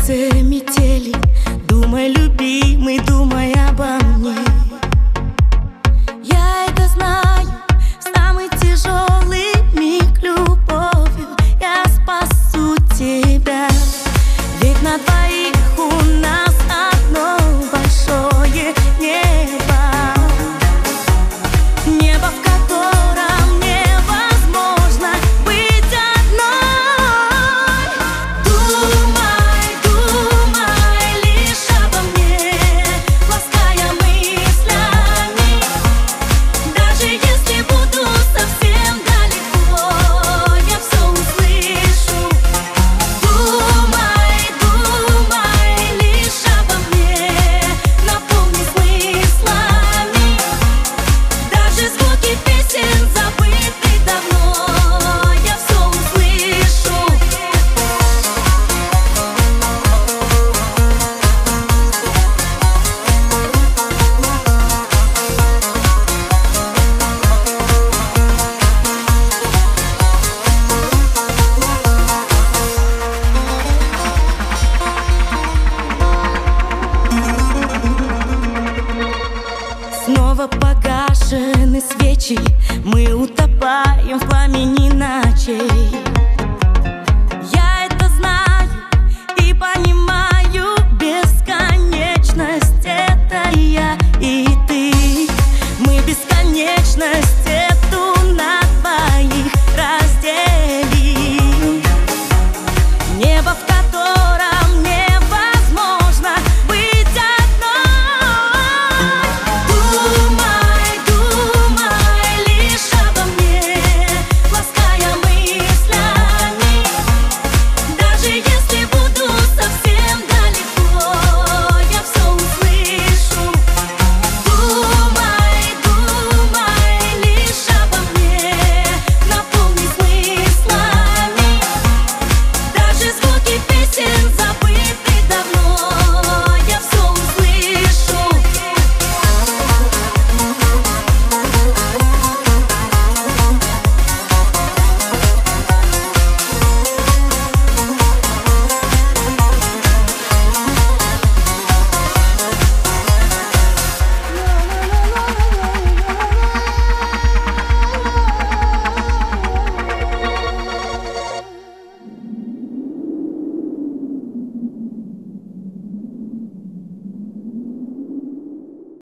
сердце метели. Думай, любимый, думай обо мне. Я это знаю, в самый тяжелый миг любовью я спасу тебя. Ведь на двоих у нас одно большое небо. Небо, в котором невозможно быть одной. Думай, думай лишь обо мне, лаская мыслями. Даже если буду совсем далеко, я все услышу. Думай, думай лишь обо мне, наполни смыслами. Даже звуки песен забыты давно, я все услышу. Снова погашены свечи, мы утопаем в пламени ночей.